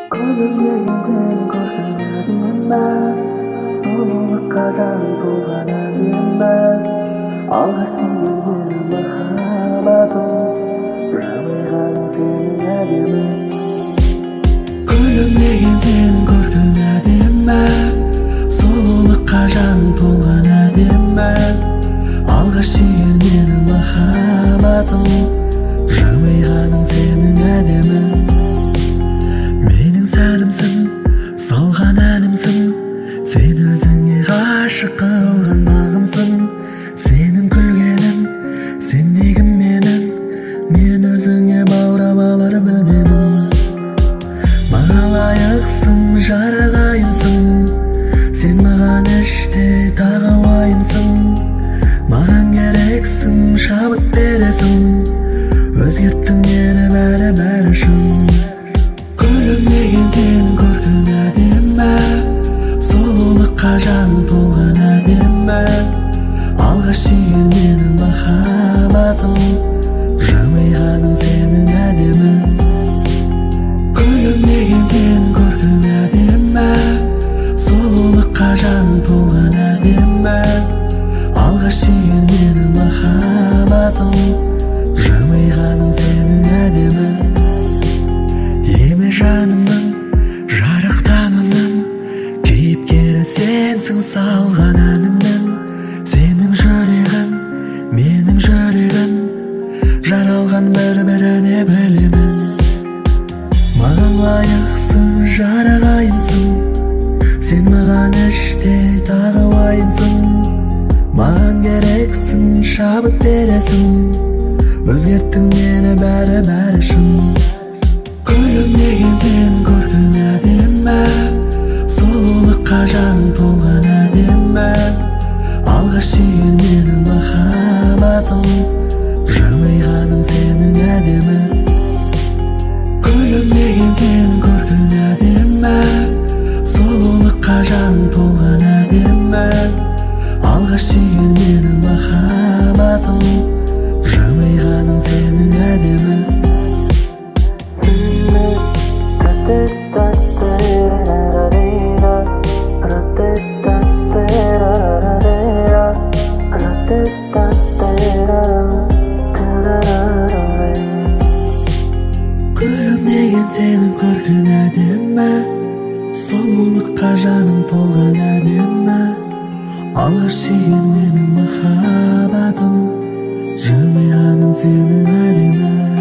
Kulüplerinde koşarım ben, soluk kazan bulgarım ben. Ağırsın mahabatım, rağmen senin adımın. Күлімдеген сенің көркің әдемі, сұлулыққа жаның толған әдемі. Алғаш сүйген менің махаббатым, жымиғаның сенің әдемі. Менің сәнімсің, салған әнімсің, сен өзіңе ғашық қылған бағымсың. Сенің күлгенің, сендегім менің, мен өзіңе баурап алар білмедім. Маған лайықсың, жарағайымсың, сен маған іште тағы уайымсың. Маған керексің, шабыт бересің, өзгерттің мені бәрі шын. Күлімдеген сенің көркің әдемі, сұлулыққа жаның толған әдемі. Алғаш сүйген менің махаббатым, жымиғаның сенің әдемі. Күлімдеген сенің көркің әдемі, сұлулыққа жаның толған әдемі. Алғаш сүйген менің махаббатым, жымиғаның сенің әдемі. Еме жанымның, жарық таңымның, кейіпкері сенсің салған әнімнің. Сенің жүрегің, менің жүрегім, жаралған бір-біріне білемін. Маған лайықсың, жарағайымсың, сен маған іште тағы уайымсың. Маған керексің, шабыт бересің, өзгерттің мені бәрі шын. Күлімдеген сенің көркің әдемі, сұлулыққа жаның толған әдемі. Алғаш сүйген менің махаббатым, жымиғаның сенің әдемі. Күлімдеген сенің көркің әдемі, сұлулыққа жаның толған әдемі. Алғаш сүйген менің махаббатым, жымиғаның сенің әдемі. Күлімдеген сенің көркің әдемі, сұлулыққа жаның толған әдемі. Алғаш сүйген менің махаббатым, жымиғаның сенің әдемі.